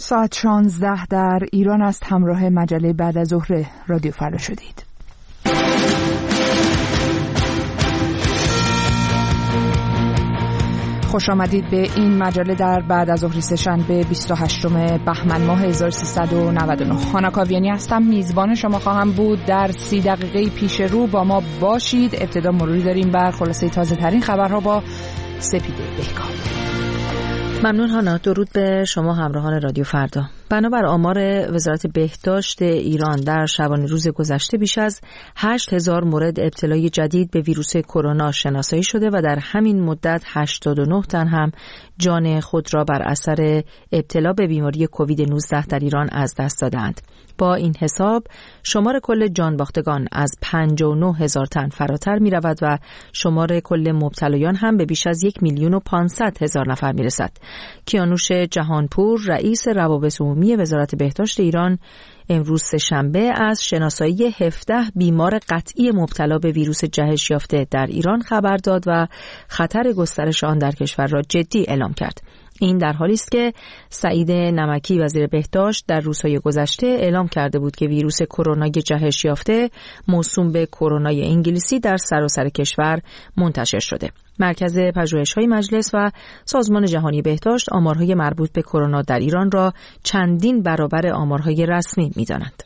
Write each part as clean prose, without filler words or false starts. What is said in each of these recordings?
ساعت 16 در ایران است. همراه مجله بعد از ظهر رادیو فردا شدید. خوش آمدید به این مجله در بعد از ظهر سه‌شنبه 28 بهمن ماه 1399. هانا کاویانی هستم، میزبان شما خواهم بود. در 30 دقیقه پیش رو با ما باشید. ابتدا مروری داریم بر خلاصه تازه ترین خبرها با سپیده بهکام. ممنون هانا. درود به شما همراهان رادیو فردا. بنابر آمار وزارت بهداشت ایران در شبانه روز گذشته بیش از 8000 مورد ابتلای جدید به ویروس کرونا شناسایی شده و در همین مدت 89 تن هم جان خود را بر اثر ابتلا به بیماری کووید 19 در ایران از دست دادند. با این حساب شمار کل جان باختگان از 59000 تن فراتر می رود و شمار کل مبتلایان هم به بیش از 1,500,000 نفر می رسد. کیانوش جهانپور رئیس روابط عمومی وزارت بهداشت ایران امروز سه‌شنبه از شناسایی 17 بیمار قطعی مبتلا به ویروس جهش یافته در ایران خبر داد و خطر گسترش آن در کشور را جدی اعلام کرد. این در حالی است که سعید نمکی وزیر بهداشت در روزهای گذشته اعلام کرده بود که ویروس کرونای جهش یافته موسوم به کرونای انگلیسی در سراسر کشور منتشر شده. مرکز پژوهش‌های مجلس و سازمان جهانی بهداشت آمارهای مربوط به کرونا در ایران را چندین برابر آمارهای رسمی می‌دانند.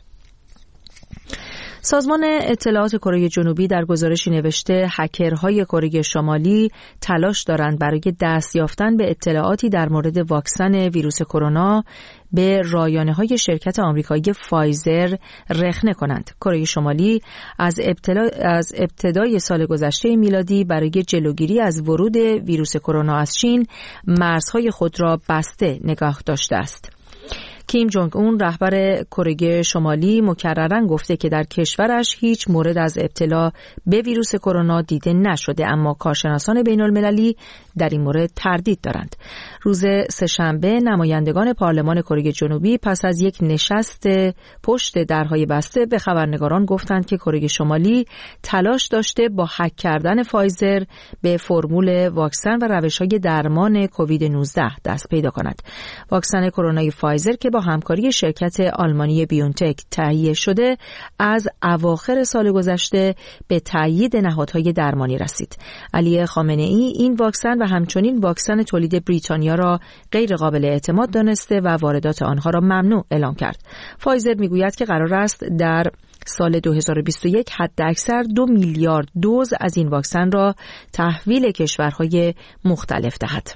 سازمان اطلاعات کره جنوبی در گزارشی نوشته هکرهای کره شمالی تلاش دارند برای دست یافتن به اطلاعاتی در مورد واکسن ویروس کرونا به رایانه‌های شرکت آمریکایی فایزر رخنه کنند. کره شمالی از ابتدای سال گذشته میلادی برای جلوگیری از ورود ویروس کرونا از چین مرزهای خود را بسته نگاه داشته است. کیم جونگ اون رهبر کره شمالی مکرراً گفته که در کشورش هیچ مورد از ابتلا به ویروس کرونا دیده نشده، اما کارشناسان بین‌المللی در این مورد تردید دارند. روز سه‌شنبه نمایندگان پارلمان کره جنوبی پس از یک نشست پشت درهای بسته به خبرنگاران گفتند که کره شمالی تلاش داشته با هک کردن فایزر به فرمول واکسن و روش‌های درمان کووید 19 دست پیدا کند. واکسن کرونای فایزر که با همکاری شرکت آلمانی بیونتک تهیه شده از اواخر سال گذشته به تایید نهادهای درمانی رسید. علی خامنه‌ای این واکسن و همچنین واکسن تولید بریتانیا را غیر قابل اعتماد دانسته و واردات آنها را ممنوع اعلام کرد. فایزر میگوید که قرار است در سال 2021 حداکثر 2 میلیارد دوز از این واکسن را تحویل کشورهای مختلف دهد.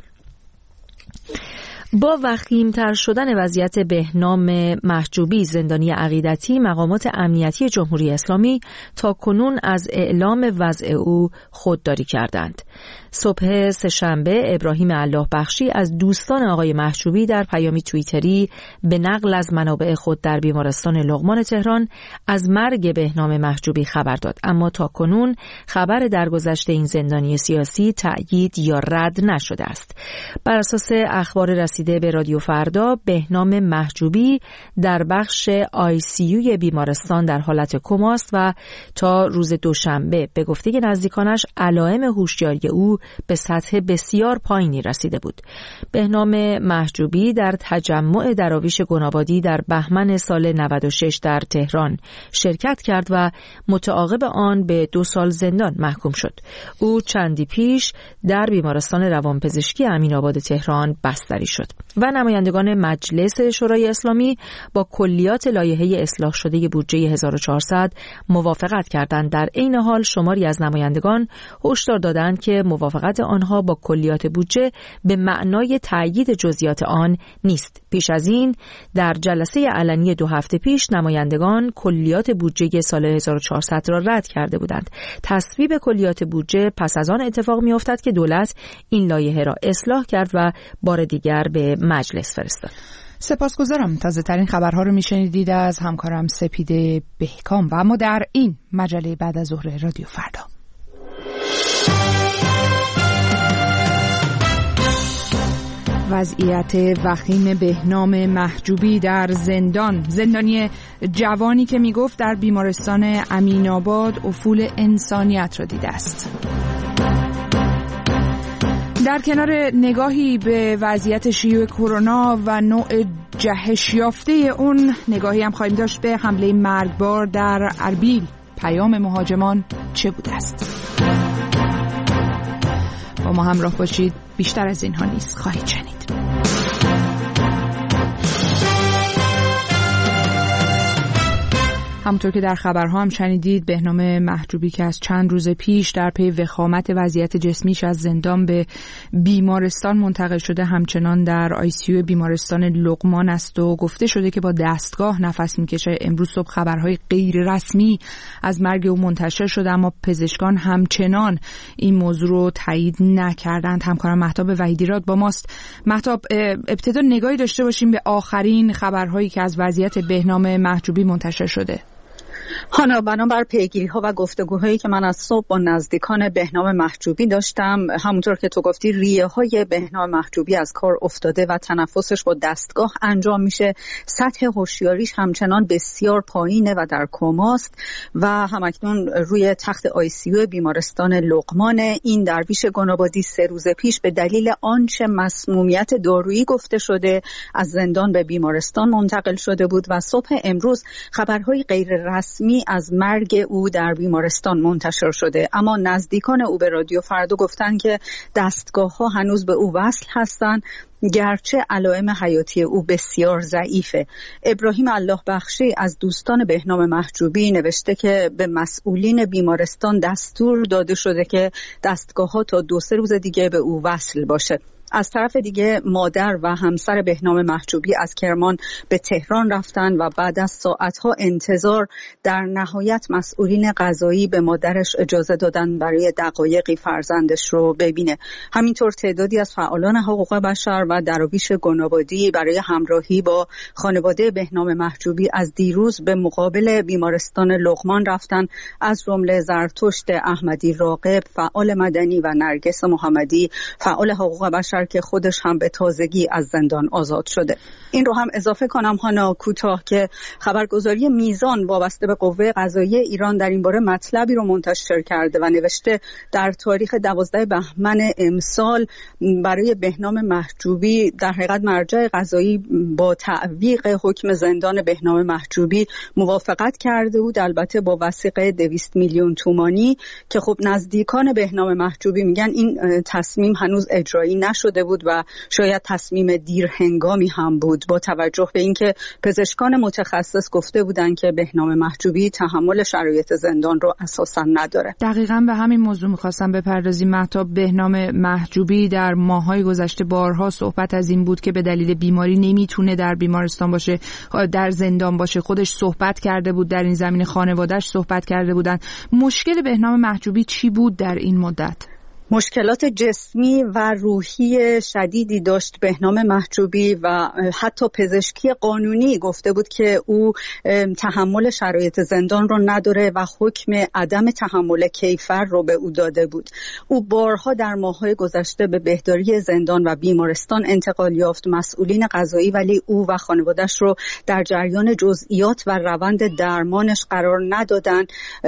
با وخیم‌تر شدن وضعیت بهنام محجوبی زندانی عقیدتی، مقامات امنیتی جمهوری اسلامی تاکنون از اعلام وضع او خودداری کردند. صبح سه‌شنبه ابراهیم الله بخشی از دوستان آقای محجوبی در پیامی توییتری به نقل از منابع خود در بیمارستان لقمان تهران از مرگ بهنام محجوبی خبر داد، اما تاکنون خبر درگذشت این زندانی سیاسی تأیید یا رد نشده است. بر اساس اخبار رسیده به رادیو فردا، بهنام محجوبی در بخش ICU بیمارستان در حالت کما است و تا روز دوشنبه به گفته نزدیکانش علائم هوشیاری او به سطح بسیار پایینی رسیده بود. بهنام محجوبی در تجمع دراویش گنابادی در بهمن سال 96 در تهران شرکت کرد و متعاقب آن به 2 سال زندان محکوم شد. او چندی پیش در بیمارستان روانپزشکی امین‌آباد تهران بستری شد و نمایندگان مجلس شورای اسلامی با کلیات لایحه اصلاح شده بودجه 1400 موافقت کردند. در عین حال شماری از نمایندگان هشدار دادند که موافقت آنها با کلیات بودجه به معنای تأیید جزئیات آن نیست. پیش از این در جلسه علنی 2 هفته پیش نمایندگان کلیات بودجه سال 1400 را رد کرده بودند. تصویب کلیات بودجه پس از آن اتفاق می‌افتد که دولت این لایحه را اصلاح کرد و بار دیگر به مجلس فرستاد. سپاسگزارم. تازه ترین خبرها رو میشنیدید از همکارم سپیده بهکام و اما در این مجله بعد از ظهر رادیو فردا. وضعیت وخیم بهنام محجوبی در زندانی جوانی که میگفت در بیمارستان امین‌آباد افول انسانیت را دیده است. در کنار نگاهی به وضعیت شیوع کرونا و نوع جهش یافته اون، نگاهی هم خواهیم داشت به حمله مرگبار در اربیل. پیام مهاجمان چه بوده است؟ با ما همراه باشید، بیشتر از اینها نیست خواهید شنید. همونطور که در خبرها هم شنیدید، بهنام محجوبی که از چند روز پیش در پی وخامت وضعیت جسمیش از زندان به بیمارستان منتقل شده، همچنان در ICU بیمارستان لقمان است و گفته شده که با دستگاه نفس میکشه. امروز صبح خبرهای غیر رسمی از مرگ او منتشر شده، اما پزشکان همچنان این موضوع رو تایید نکردند. همکارم مهتاب وحیدیراد با ماست. مهتاب، ابتدا نگاهی داشته باشیم به آخرین خبرهایی که از وضعیت بهنام محجوبی منتشر شده. هانا، بنابر پیگیری‌ها و گفتگوهایی که من از صبح با نزدیکان بهنام محجوبی داشتم، همونطور که تو گفتی ریه‌های بهنام محجوبی از کار افتاده و تنفسش با دستگاه انجام میشه. سطح هوشیاریش همچنان بسیار پایینه و در کماست و همکنون روی تخت ICU بیمارستان لقمانه. این درویش گنابادی 3 روز پیش به دلیل آنچه مسمومیت دارویی گفته شده از زندان به بیمارستان منتقل شده بود و صبح امروز خبرهای غیر رسمی از مرگ او در بیمارستان منتشر شده. اما نزدیکان او به رادیو فردا گفتن که دستگاه‌ها هنوز به او وصل هستند، گرچه علائم حیاتی او بسیار ضعیفه. ابراهیم الله بخشی از دوستان بهنام محجوبی نوشته که به مسئولین بیمارستان دستور داده شده که دستگاه‌ها تا 2-3 روز دیگه به او وصل باشه. از طرف دیگه مادر و همسر بهنام محجوبی از کرمان به تهران رفتن و بعد از ساعتها انتظار در نهایت مسئولین قضایی به مادرش اجازه دادن برای دقایقی فرزندش رو ببینه. همینطور تعدادی از فعالان حقوق بشر و درویش گنابادی برای همراهی با خانواده بهنام محجوبی از دیروز به مقابل بیمارستان لقمان رفتن، از جمله زرتشت احمدی راغب، فعال مدنی، و نرگس محمدی، فعال حقوق بشر که خودش هم به تازگی از زندان آزاد شده. این رو هم اضافه کنم هانا کوتاه که خبرگزاری میزان وابسته به قوه قضاییه ایران در این باره مطلبی رو منتشر کرده و نوشته در تاریخ 12 بهمن امسال برای بهنام محجوبی در حقیقت مرجع قضایی با تعویق حکم زندان بهنام محجوبی موافقت کرده بود، البته با وثیقه 200 میلیون تومانی که خب نزدیکان بهنام محجوبی میگن این تصمیم هنوز اجرایی نشده بود و شاید تصمیم دیر هنگامی هم بود، با توجه به اینکه پزشکان متخصص گفته بودند که بهنام محجوبی تحمل شرایط زندان رو اساسا نداره. دقیقاً به همین موضوع می‌خواستم بپردازیم. مهتاب، بهنام محجوبی در ماه‌های گذشته بارها صحبت از این بود که به دلیل بیماری نمیتونه در بیمارستان باشه، در زندان باشه. خودش صحبت کرده بود در این زمینه، خانواده‌اش صحبت کرده بودن. مشکل بهنام محجوبی چی بود در این مدت؟ مشکلات جسمی و روحی شدیدی داشت بهنام محجوبی و حتی پزشکی قانونی گفته بود که او تحمل شرایط زندان رو نداره و حکم عدم تحمل کیفر رو به او داده بود. او بارها در ماه‌های گذشته به بهداری زندان و بیمارستان انتقال یافت. مسئولین قضایی ولی او و خانواده‌اش رو در جریان جزئیات و روند درمانش قرار ندادن.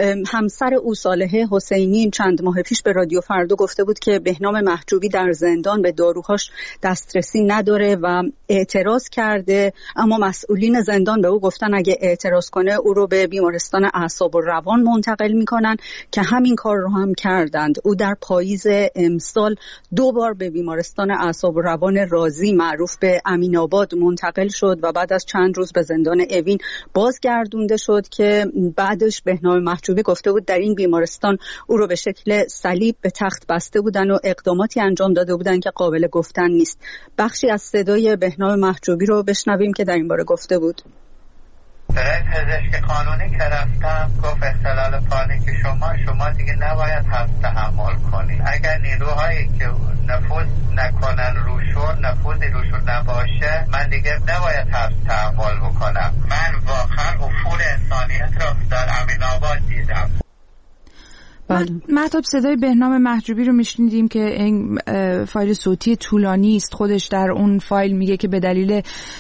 همسر او صالحه حسینی چند ماه پیش به رادیو فردا گفته بود که بهنام محجوبی در زندان به داروهاش دسترسی نداره و اعتراض کرده، اما مسئولین زندان به او گفتن اگه اعتراض کنه او رو به بیمارستان اعصاب و روان منتقل میکنن که همین کار رو هم کردند. او در پاییز امسال 2 بار به بیمارستان اعصاب و روان رازی معروف به امین آباد منتقل شد و بعد از چند روز به زندان اوین بازگردونده شد که بعدش بهنام محجوبی گفته بود در این بیمارستان او رو به شکل صلیب به تخت بسته بودن و اقداماتی انجام داده بودن که قابل گفتن نیست. بخشی از صدای بهنام محجوبی رو بشنویم که در این باره گفته بود. برای پزشک قانونی که رفتم گفت اختلال پانیک شما دیگه نباید حبس تحمل کنید. اگر نیروهایی که نفوذ نکنن روشون، نفوذی روشون نباشه، من دیگه نباید حبس تحمل بکنم. من واقعا افول انسانیت رو در امین آباد دیدم. من مهتاب صدای بهنام محجوبی رو میشنیدیم که این فایل صوتی طولانی است. خودش در اون فایل میگه که به دلیل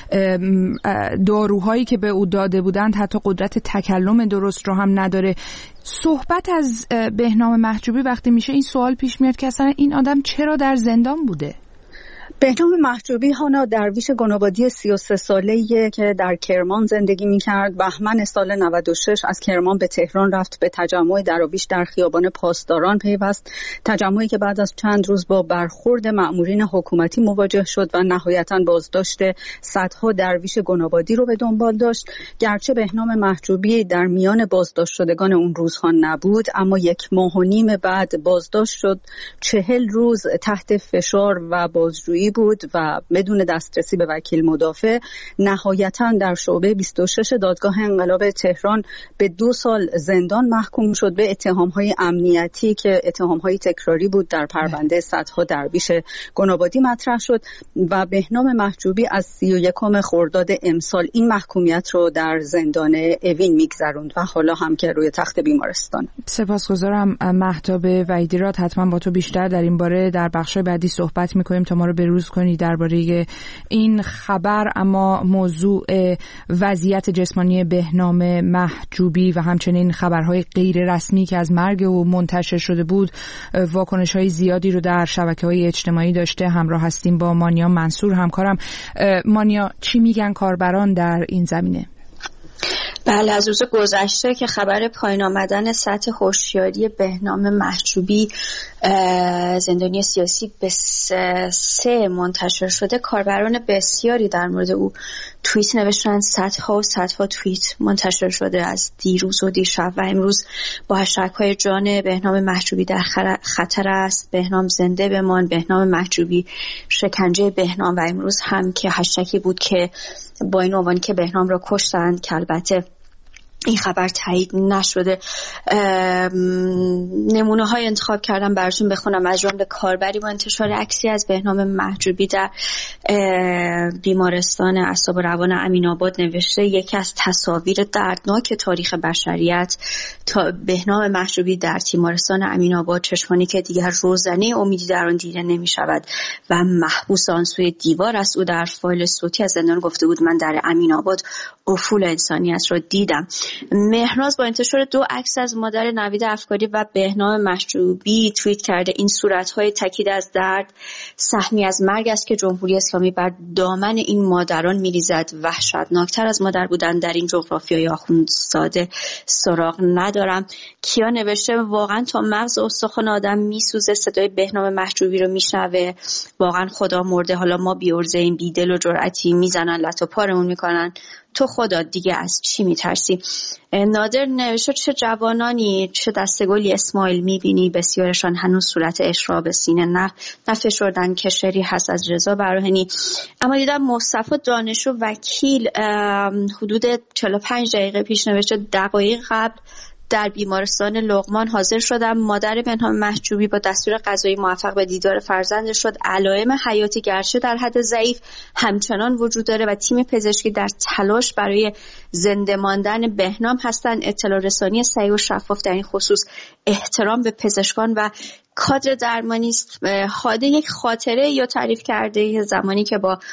داروهایی که به او داده بودند حتی قدرت تکلم درست رو هم نداره. صحبت از بهنام محجوبی وقتی میشه این سوال پیش میاد که اصلا این آدم چرا در زندان بوده؟ بهنام محجوبی هانا درویش گنابادی 33 ساله‌ایه که در کرمان زندگی می‌کرد. بهمن سال 96 از کرمان به تهران رفت، به تجمع درویش در خیابان پاسداران پیوست، تجمعی که بعد از چند روز با برخورد مأمورین حکومتی مواجه شد و نهایتاً بازداشت صدها درویش گنابادی رو به دنبال داشت. گرچه بهنام محجوبی در میان بازداشت شدگان اون روزها نبود، اما 1.5 ماه بعد بازداشت شد. 40 روز تحت فشار و بازجویی بود و بدون دسترسی به وکیل مدافع نهایتاً در شعبه 26 دادگاه انقلاب تهران به 2 سال زندان محکوم شد به اتهام‌های امنیتی که اتهام‌های تکراری بود در پرونده صدها درویش گنابادی مطرح شد و بهنام محجوبی از 31 خرداد امسال این محکومیت رو در زندان اوین میگذروند و حالا هم که روی تخت بیمارستان. سپاسگزارم مهتاب وحیدی‌راد. حتما با تو بیشتر در این باره در بخش‌های بعدی صحبت می‌کنیم تا ما رو بروز کنی درباره این خبر. اما موضوع وضعیت جسمانی بهنام محجوبی و همچنین خبرهای غیر رسمی که از مرگ او منتشر شده بود واکنش‌های زیادی رو در شبکه‌های اجتماعی داشته. همراه هستیم با مانیا منصور همکارم. مانیا، چی میگن کاربران در این زمینه؟ بله، از روز گذشته که خبر پایین آمدن سطح هوشیاری بهنام محجوبی زندانی سیاسی به 3 منتشر شده، کاربران بسیاری در مورد او توییت نوشتن. صدها و صدها توییت منتشر شده از دیروز و دیشب و امروز با هشتگ‌های جان بهنام محجوبی در خطر است، بهنام زنده بمان، بهنام محجوبی، شکنجه بهنام، و امروز هم که هشتگی بود که با این عنوان که بهنام را کشتند که البته این خبر تایید نشده. نمونه های انتخاب کردم براتون بخونم، از جمله کاربری با انتشار عکسی از بهنام محجوبی در بیمارستان اعصاب و روان امین‌آباد نوشته یکی از تصاویر دردناک تاریخ بشریت، تا بهنام محجوبی در تیمارستان امین‌آباد، چشمانی که دیگر روزنه امیدی در آن دیده نمی شود و محبوس آن سوی دیوار است. او در فایل صوتی از زندان گفته بود من در امین‌آباد افول انسانیت را دیدم. مهناز با انتشار 2 عکس از مادر نوید افکاری و بهنام محجوبی توییت کرده این صورت‌های تکید از درد سهمی از مرگ است که جمهوری اسلامی بر دامن این مادران می‌ریزد. وحشتناکتر از مادر بودن در این جغرافیای آخوندزاده سراغ ندارم. کیا نوشته واقعا تا مغز استخوان آدم میسوزه صدای بهنام محجوبی رو میشنوه، واقعا خدا مرده، حالا ما بی‌عرضه این بیدل و جرأتی میزنن لط و پارمون میکنن، تو خدا دیگه از چی میترسی؟ نادر نوشته چه جوانانی، چه دستگلی اسماعیل میبینی، بسیارشان هنوز صورت اشراب سینه نفشردن که شعری هست از رضا براهنی. اما دیدم مصطفی دانشو وکیل حدود 45 دقیقه پیش نوشته دقایق قبل در بیمارستان لقمان حاضر شدم. مادر بهنام محجوبی با دستور قضایی موفق به دیدار فرزندش شد. علائم حیاتی گرچه در حد ضعیف همچنان وجود داره و تیم پزشکی در تلاش برای زنده ماندن بهنام هستند. اطلاع رسانی صحیح و شفاف در این خصوص احترام به پزشکان و کادر درمانی است. خاده یک خاطره یا تعریف کرده زمانی که با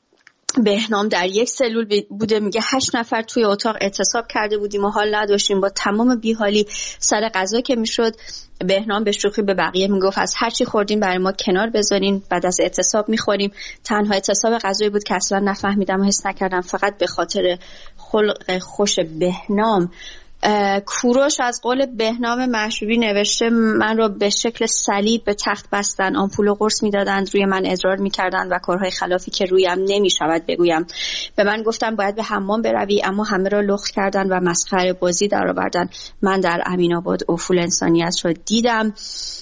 بهنام در یک سلول بوده، میگه 8 نفر توی اتاق اعتصاب کرده بودیم و حال نداشتیم، با تمام بیحالی سر غذا که میشد بهنام به شوخی به بقیه میگفت از هر چی خوردین برای ما کنار بذارین، بعد از اعتصاب میخوریم. تنها اعتصاب غذایی بود که اصلا نفهمیدم و حس نکردم، فقط به خاطر خلق خوش بهنام. کوروش از قول بهنام محجوبی نوشته من را به شکل صلیب به تخت بستن، آمپول و قرص میدادند، روی من ادرار میکردند و کارهای خلافی که رویم نمیشود بگویم. به من گفتم باید به حمام بروی، اما همه را لخت کردن و مسخره بازی درآوردن. من در امین‌آباد افول انسانیت را دیدم.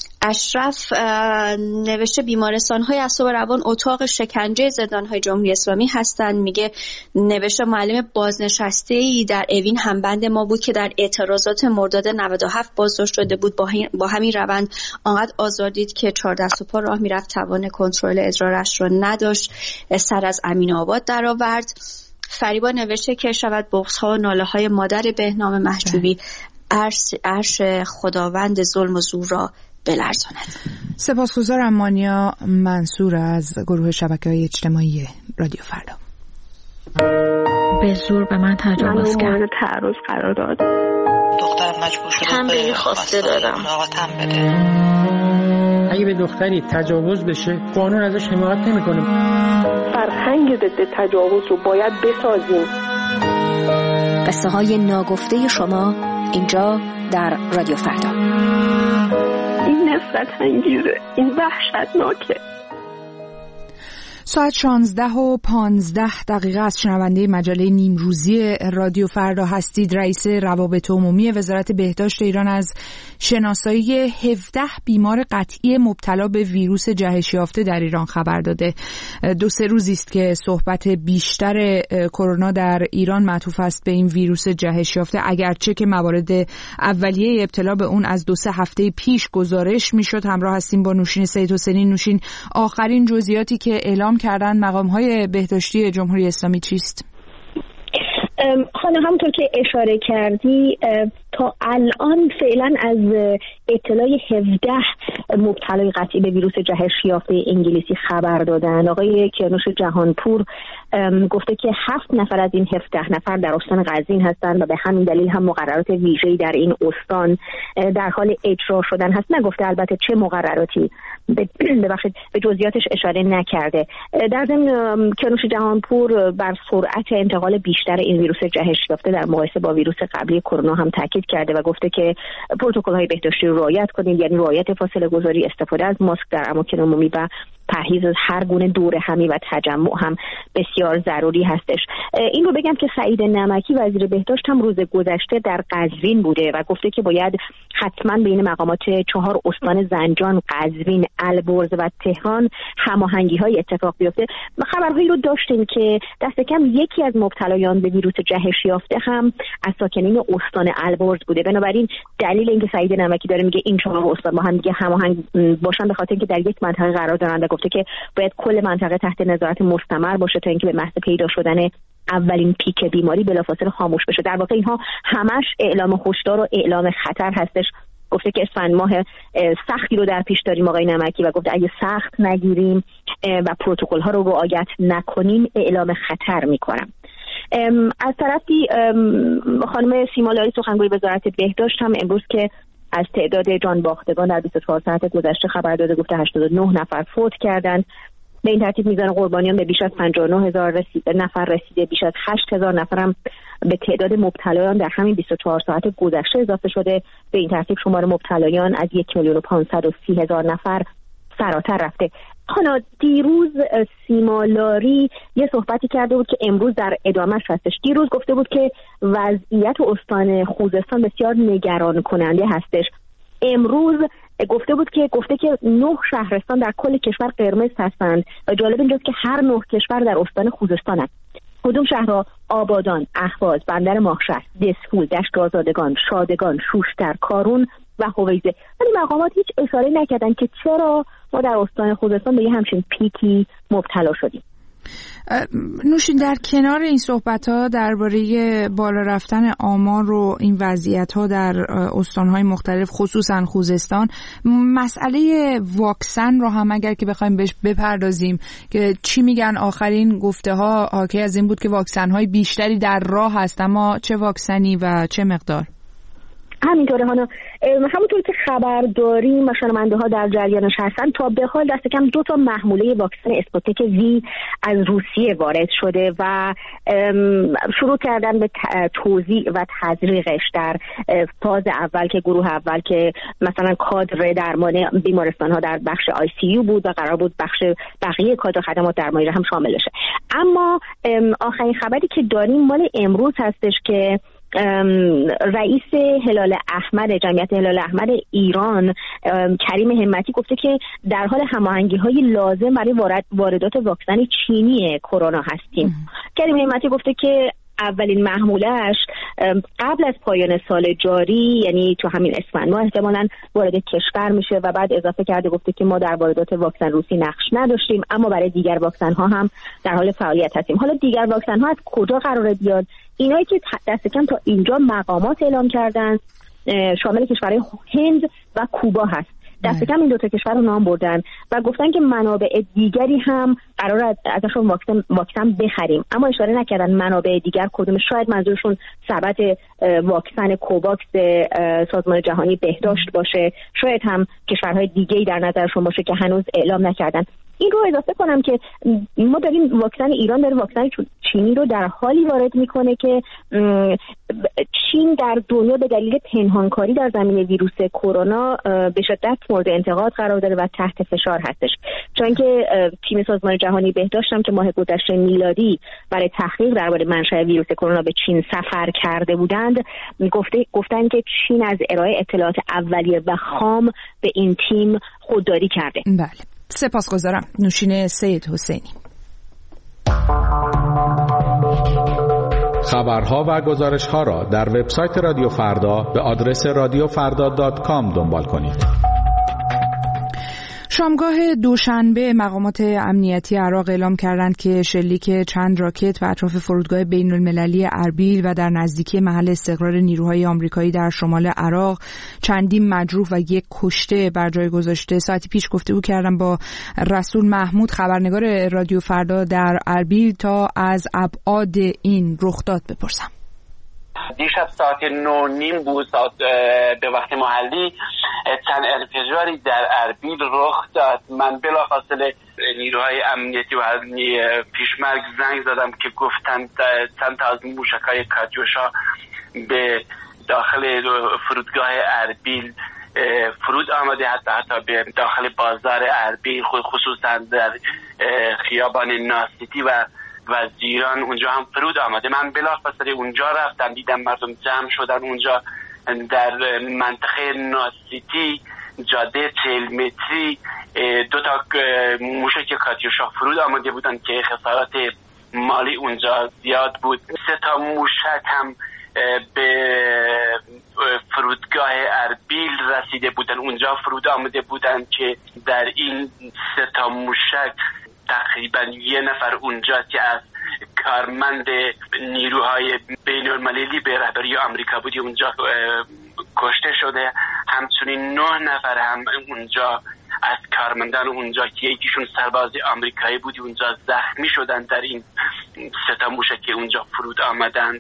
اشرف نوشته بیمارستان‌های اعصاب و روان اتاق شکنجه زندان‌های جمهوری اسلامی هستند. میگه نوشته معلم بازنشسته‌ای در اوین همبند ما بود که در اعتراضات مرداد 97 بازداشت شده بود. با همین روند آنقدر آزار دید که 4 دست و پا راه میرفت، توان کنترل ادرارش را نداشت، سر از امین‌آباد درآورد. فریبا نوشته که شود بغض‌ها و ناله‌های مادر بهنام محجوبی عرش خداوند ظلم و زور را بلرزاند. سپاسگزارم مانیا منصور از گروه شبکه‌های اجتماعی رادیو فردا. به زور به من تجاوز کرد. مورد تعرض قرار داد. دخترم مجبور شده تنبیه خواسته دادم. بده. اگه به دختری تجاوز بشه قانون ازش حمایت نمیکنه. فرهنگ ضد تجاوز رو باید بسازیم. قصه های ناگفته شما اینجا در رادیو فردا. این نفرت انگیزه، این وحشتناکه. ساعت 16:15 از شنونده مجله نیمروزی رادیو فردا هستید. رئیس روابط عمومی وزارت بهداشت ایران از شناسایی 17 بیمار قطعی مبتلا به ویروس جهش یافته در ایران خبر داده. 2-3 روزی است که صحبت بیشتر کرونا در ایران معطوف است به این ویروس جهش یافته، اگرچه که موارد اولیه ابتلا به اون از 2-3 هفته پیش گزارش میشد. همراه هستیم با نوشین سید حسینی. نوشین، آخرین جزئیاتی که اعلام کردن مقام‌های بهداشتی جمهوری اسلامی چیست؟ خانم، همونطور که اشاره کردی تا الان فعلا از اطلاع 17 مبتلای قطعی به ویروس جهش یافته انگلیسی خبر دادن. آقای کیانوش جهانپور گفته که 7 نفر از این 17 نفر در استان قزوین هستند و به همین دلیل هم مقررات ویژه‌ای در این استان در حال اجرا شدن هست. نگفته البته چه مقرراتی، ببخشید به جزئیاتش اشاره نکرده. در ضمن کیانوش جهانپور بر سرعت انتقال بیشتر این ویروس جهش یافته در مقایسه با ویروس قبلی کرونا هم تاکید کرده و گفته که پروتکل‌های بهداشتی رو رعایت کنید، یعنی رعایت فاصله گذاری، استفاده از ماسک در اماکن عمومی و پرهیز از هر گونه دور همی و تجمع هم بسیار ضروری هستش. این رو بگم که سعید نمکی وزیر بهداشت هم روز گذشته در قزوین بوده و گفته که باید حتما بین مقامات 4 استان زنجان، قزوین، البرز و تهران هماهنگی‌های اتفاق بیفته. خبرهایی رو داشتیم که دست کم یکی از مبتلایان به ویروس جهش یافته هم از ساکنین استان البرز بوده. بنابراین دلیل اینکه سعید نمکی داره میگه این 4 استان با هم دیگه هماهنگ باشن به خاطر اینکه در یک منطقه قرار دارن. گفته که باید کل منطقه تحت نظارت مستمر باشه تا اینکه به محض پیدا شدن اولین پیک بیماری بلافاصله خاموش بشه. در واقع اینها همش اعلام هشدار و اعلام خطر هستش. گفته که اسفند ماه سختی رو در پیش داریم آقای نمکی و گفته اگه سخت نگیریم و پروتکل ها رو رعایت نکنیم اعلام خطر میکنم. از طرفی خانم سیما لاری سخنگوی وزارت بهداشت هم امروز که از تعداد جان باختگان در 24 ساعت گذشته خبر داده، گفته 89 نفر فوت کردند. به این ترتیب میزان قربانیان به بیش از 59,000 نفر رسیده. بیش از 8,000 نفر هم به تعداد مبتلایان در همین 24 ساعت گذشته اضافه شده. به این ترتیب شمار مبتلایان از 1,530,000 نفر فراتر رفته. خانم، دیروز سیما لاری یه صحبتی کرده بود که امروز در ادامهش هستش. دیروز گفته بود که وضعیت استان خوزستان بسیار نگران کننده هستش. امروز گفته که 9 شهرستان در کل کشور قرمز هستند و جالب اینجاست که هر 9 کشور در استان خوزستان هست. کدوم شهرها؟ آبادان، اهواز، بندر ماهشهر، دسفول، دشت آزادگان، شادگان، شوشتر، کارون و هویزه. ولی مقامات هیچ اشاره نکردن که چرا ما در استان خوزستان به یه همچین پیکی مبتلا شدیم. نوشین، در کنار این صحبت‌ها درباره بالا رفتن آمار و این وضعیت‌ها در استان‌های مختلف خصوصا خوزستان، مسئله واکسن رو هم اگر که بخوایم بهش بپردازیم که چی میگن آخرین گفته‌ها حاکی از این بود که واکسن‌های بیشتری در راه هست، اما چه واکسنی و چه مقدار؟ همینطوره همونطور که خبر داریم و شنونده ها در جریانش هستن، تا به حال دست کم 2 محموله واکسن اسپوتنیک وی از روسیه وارد شده و شروع کردن به توزیع و تزریقش در فاز اول که گروه اول که مثلا کادر درمان بیمارستان ها در بخش ICU بود و قرار بود بقیه کادر خدمات درمانی هم شامل بشه. اما آخرین خبری که داریم مال امروز هستش که رئیس هلال احمر جمعیت هلال احمر ایران کریم همتی گفته که در حال هماهنگی‌های لازم برای واردات واکسن چینی کرونا هستیم. کریم همتی گفته که اولین محموله‌اش قبل از پایان سال جاری، یعنی تو همین اسفند ماه احتمالاً وارد کشور میشه و بعد اضافه کرده گفته که ما در واردات واکسن روسی نقش نداشتیم اما برای دیگر واکسن ها هم در حال فعالیت هستیم. حالا دیگر واکسن ها از کجا قراره بیاد؟ اینایی که دست کم تا اینجا مقامات اعلام کردن شامل کشورهای هند و کوبا هست. دست کم این دو تا کشور رو نام بردن و گفتن که منابع دیگری هم قرار ازشون واکسن بخریم، اما اشاره نکردن منابع دیگر کدوم. شاید منظورشون سبد واکسن کوواکس سازمان جهانی بهداشت باشه، شاید هم کشورهای دیگه‌ای در نظرشون باشه که هنوز اعلام نکردن. این رو اضافه کنم که ما داریم واکسن ایران داره واکسن چینی رو در حالی وارد میکنه که چین در دنیا به دلیل پنهانکاری در زمینه ویروس کرونا به شدت مورد انتقاد قرار داره و تحت فشار هستش، چون که تیم سازمان جهانی بهداشت هم که ماه گذشته میلادی برای تحقیق درباره منشأ ویروس کرونا به چین سفر کرده بودند، گفتن که چین از ارائه اطلاعات اولیه و خام به این تیم خودداری کرده. بله، سپاسگزارم. نوشین سید حسینی. خبرها و گزارش‌ها را در وبسایت رادیو فردا به آدرس radiofarda.com دنبال کنید. شامگاه دوشنبه مقامات امنیتی عراق اعلام کردند که شلیک چند راکت به اطراف فرودگاه بین‌المللی اربیل و در نزدیکی محل استقرار نیروهای آمریکایی در شمال عراق چندین مجروح و یک کشته بر جای گذاشته. ساعتی پیش گفتگو کردم با رسول محمود، خبرنگار رادیو فردا در اربیل، تا از ابعاد این رخداد بپرسم. دیشب ساعت 9:30 بود به وقت محلی چند انفجاری در اربیل رخ داد. من بلافاصله نیروهای امنیتی و پیشمرگ زنگ زدم که گفتند چند تا از موشک‌های کاتیوشا به داخل فرودگاه اربیل فرود آمده، حتی به داخل بازار اربیل، خصوصا در خیابان ناسیتی و وزیران اونجا هم فرود آمده. من بلافاصله اونجا رفتم، دیدم مردم جمع شدن اونجا. در منطقه ناسیتی جاده 40 متری 2 تا موشک کاتیوشا فرود آمده بودن که خسارات مالی اونجا زیاد بود. 3 تا موشک هم به فرودگاه اربیل رسیده بودن، اونجا فرود آمده بودن که در این 3 تا موشک تقریبا 1 نفر اونجا که از کارمند نیروهای بین‌المللی به رهبری آمریکا بودی اونجا کشته شده. همچنین 9 نفر هم اونجا از کارمندان اونجا که یکیشون سرباز آمریکایی بودی اونجا زخمی شدن در این 3 تا موشک که اونجا فرود آمدن.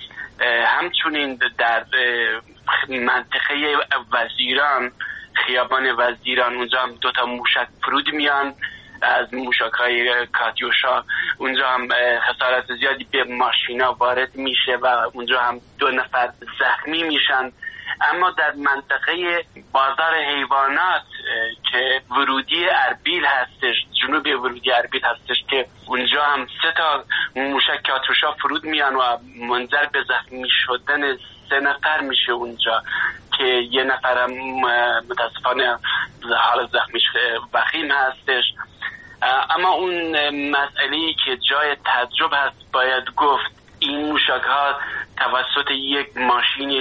همچنین در منطقه وزیران، خیابان وزیران، اونجا هم 2 تا موشک فرود میان از موشک‌های کاتیوشا. اونجا هم خسارت زیادی به ماشینا وارد میشه و اونجا هم 2 نفر زخمی میشن. اما در منطقه بازار حیوانات که ورودی اربیل هستش، جنوب ورودی اربیل هستش، که اونجا هم 3 تا موشک کاتیوشا فرود میان و منجر به زخمی شدن 3 نفر میشه اونجا، که 1 نفر هم متاسفانه حال زخمیش وخیم هستش. اما اون مسئله‌ای که جای تعجب هست باید گفت، این موشک ها توسط یک ماشین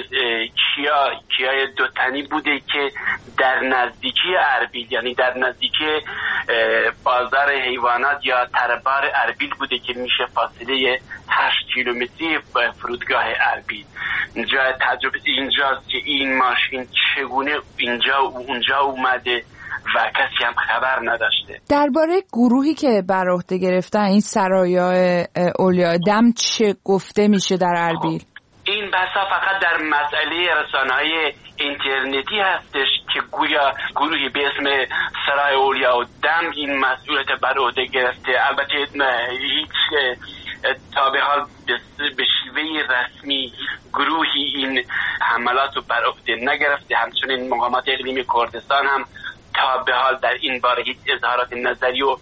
کیای 2 تنی بوده که در نزدیکی اربیل، یعنی در نزدیکی بازار حیوانات یا تربار اربیل بوده که میشه فاصله 8 کیلومتری فرودگاه اربیل. جای تعجب اینجاست که این ماشین چگونه اینجا و اونجا اومده و کسی هم خبر نداشته. درباره گروهی که بر عهده گرفتن این سرایای اولیاء دم چه گفته میشه در اربیل؟ این بحثا فقط در مسئله رسانه‌های اینترنتی هستش که گویا گروهی به اسم سرای اولیاء دم این مسئولیت بر عهده گرفته. البته هیچ تا به حال به شیوه رسمی گروهی این حملات رو بر عهده نگرفته. همچنین مقامات اقلیمی کردستان هم تا به حال در این باره هیچ اظهارات نظری رو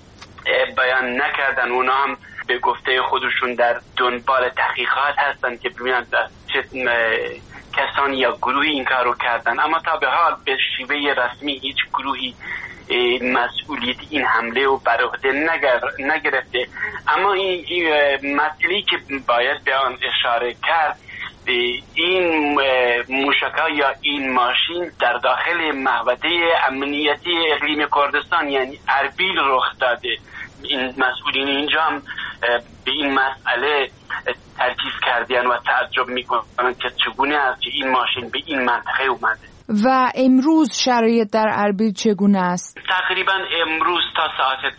بیان نکردن. اونا هم به گفته خودشون در دنبال تحقیقات هستن که ببینن چه کسانی یا گروهی این کار رو کردن، اما تا به حال به شیوه رسمی هیچ گروهی مسئولیت این حمله رو بر عهده نگرفته. اما این مسئله که باید به آن اشاره کرد، این موشک‌ها یا این ماشین در داخل محوطه امنیتی اقلیم کردستان یعنی اربیل رخ داده. این مسئولین اینجا هم به این مسئله ترکیز کردن و تعجب میکنن که چگونه است که این ماشین به این منطقه اومده. و امروز شرایط در اربیل چگونه است؟ تقریبا امروز تا ساعت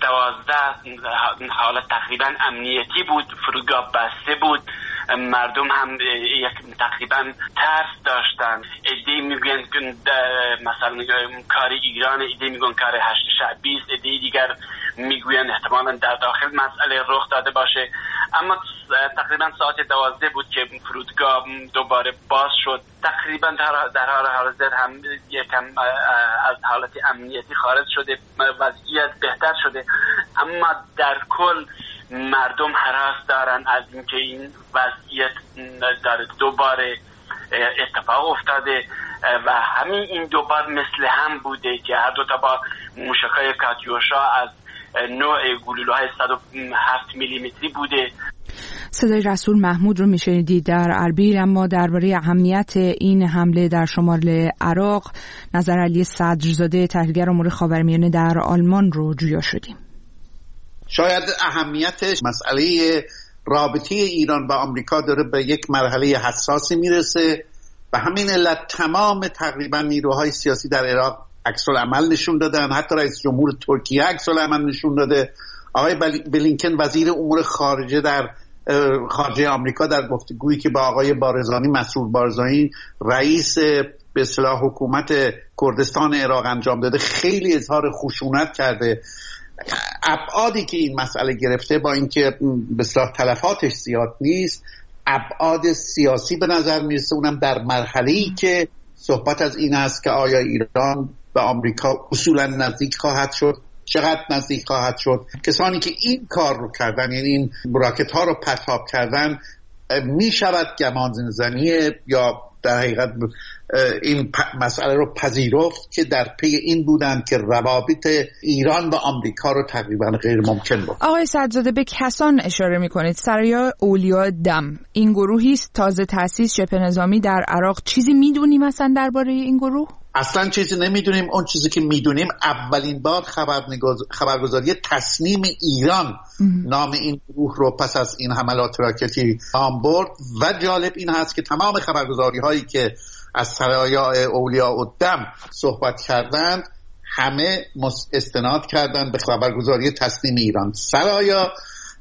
12 حالت تقریبا امنیتی بود، فرودگاه بسته بود، مردم هم تقریبا ترس داشتن. عده‌ای میگن که مثلا کار ایران، عده‌ای میگن کار 8 شب 20، عده‌ای دیگر میگوین احتمالاً در داخل مسئله رخ داده باشه. اما تقریبا ساعت 12 بود که فرودگاه دوباره باز شد. تقریبا در حال حاضر هم یکم از حالت امنیتی خارج شده، وضعیت بهتر شده، اما در کل مردم هراس دارن از اینکه این وضعیت داره دوباره اتفاق افتاده و همین این دو بار مثل هم بوده که هر دو تا با موشک‌های کاتیوشا از نوع گلوله‌های 107 میلیمتری بوده. صدای رسول محمود رو میشنیدید در اربیل. اما درباره اهمیت این حمله در شمال عراق نظر علی صدرزاده تحلیلگر امور خاورمیانه در آلمان رو جویا شدیم. شاید اهمیتش مسئله رابطه ایران با آمریکا داره به یک مرحله حساسی میرسه. به همین علت تمام تقریبا نیروهای سیاسی در عراق عکس العمل نشون دادن. حتی رئیس جمهور ترکیه عکس العمل نشون داده. آقای بلینکن وزیر امور خارجه آمریکا در گفتگویی که با آقای بارزانی، مسعود بارزانی رئیس به اصطلاح حکومت کردستان عراق انجام داده، خیلی اظهار خشونت کرده. ابعادی که این مسئله گرفته با اینکه به اصطلاح تلفاتش زیاد نیست، ابعاد سیاسی به نظر میرسه، اونم در مرحله‌ای که صحبت از این است که آیا ایران به آمریکا اصولا نزدیک خواهد شد، چقدر نزدیک خواهد شد. کسانی که این کار رو کردن، یعنی این راکت ها رو پرتاب کردن، می شود گمان زنی یا در حقیقت این مسئله رو پذیرفت که در پی این بودن که روابط ایران با آمریکا رو تقریبا غیر ممکن بود. آقای صدرزاده، به کسان اشاره میکنید. سرای اولیاء دم این گروهی است تازه تأسیس شبه نظامی در عراق. چیزی میدونیم مثلا درباره این گروه؟ اصلا چیزی نمیدونیم. اون چیزی که میدونیم اولین بار خبرگزاری تسنیم ایران نام این گروه رو پس از این حملات راکتی نام برد و جالب این هست که تمام خبرگزاری هایی که از سرای اولیاء الدم صحبت کردند همه استناد کردند به خبرگزاری تسنیم ایران. سرایا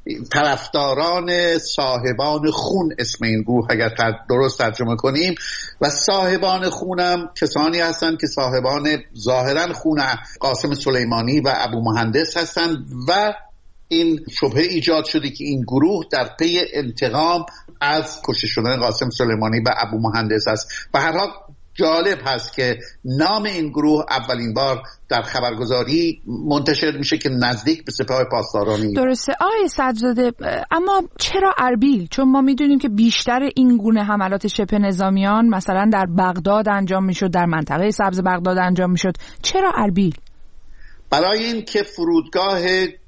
طرفداران صاحبان خون اسم این گروه اگر درست ترجمه کنیم، و صاحبان خونم کسانی هستند که صاحبان ظاهرا خون قاسم سلیمانی و ابو مهندس هستند و این شبهه ایجاد شده که این گروه در پی انتقام از کشته شدن قاسم سلیمانی و ابو مهندس است. و هر حال جالب هست که نام این گروه اولین بار در خبرگزاری منتشر میشه که نزدیک به سپاه پاسدارانی. درسته. آقای صدرزاده، اما چرا اربیل؟ چون ما میدونیم که بیشتر این گونه حملات شبه نظامیان مثلا در بغداد انجام میشد، در منطقه سبز بغداد انجام میشد. چرا اربیل؟ برای این که فرودگاه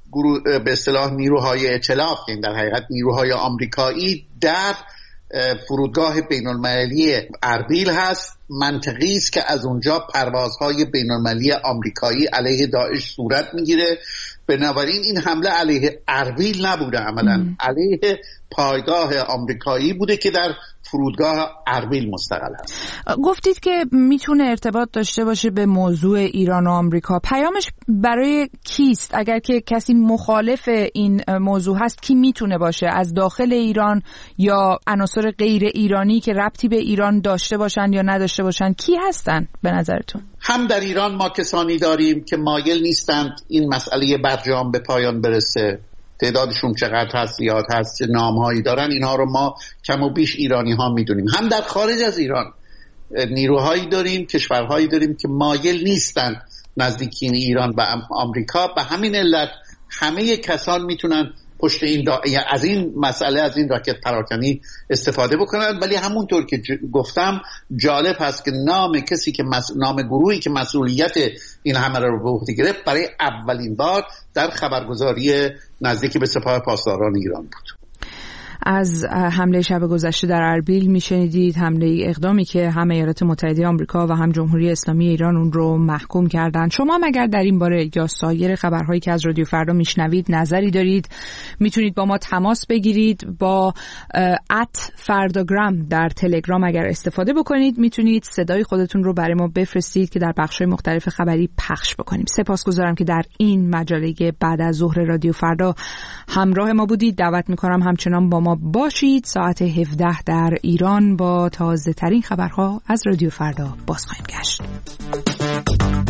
به اصطلاح نیروهای ائتلاف، یعنی در حقیقت نیروهای آمریکایی در فرودگاه بین‌المللی اربیل هست. منطقی است که از اونجا پروازهای بین‌المللی آمریکایی علیه داعش صورت میگیره. بنابراین این حمله علیه اربیل نبوده، عملاً علیه پایگاه آمریکایی بوده که در فرودگاه اربیل مستقل هست. گفتید که میتونه ارتباط داشته باشه به موضوع ایران و آمریکا. پیامش برای کیست؟ اگر که کسی مخالف این موضوع هست کی میتونه باشه؟ از داخل ایران یا عناصر غیر ایرانی که ربطی به ایران داشته باشن یا نداشته باشن، کی هستن به نظرتون؟ هم در ایران ما کسانی داریم که مایل نیستند این مسئله برجام به پایان برسه. تعدادشون چقدر هست، زیاد هست، چه نامهایی دارن، اینها رو ما کم و بیش ایرانی ها میدونیم. هم در خارج از ایران نیروهایی داریم، کشورهایی داریم که مایل نیستن نزدیکین ایران و آمریکا. به همین علت همه کسان میتونن پشت این از این مسئله، از این راکت پراکنی استفاده بکنن. ولی همونطور که گفتم جالب هست که نام کسی که نام گروهی که مسئولیت این حمله رو به عهده گرفت برای اولین بار در خبرگزاری نزدیک به سپاه پاسداران ایران بود. از حمله شب گذشته در اربیل میشنیدید، حمله اقدامی که هم ایالات متحده آمریکا و هم جمهوری اسلامی ایران اون رو محکوم کردن. شما مگر در این باره یا سایر خبرهایی که از رادیو فردا میشنوید نظری دارید؟ میتونید با ما تماس بگیرید. با @فرداگرام در تلگرام اگر استفاده بکنید میتونید صدای خودتون رو برای ما بفرستید که در بخش‌های مختلف خبری پخش بکنیم. سپاسگزارم که در این مجله بعد از ظهر رادیو فردا همراه ما بودید. دعوت میکنم همچنان با ما باشید. ساعت 17 در ایران با تازه ترین خبرها از رادیو فردا باز خواهیم گشت.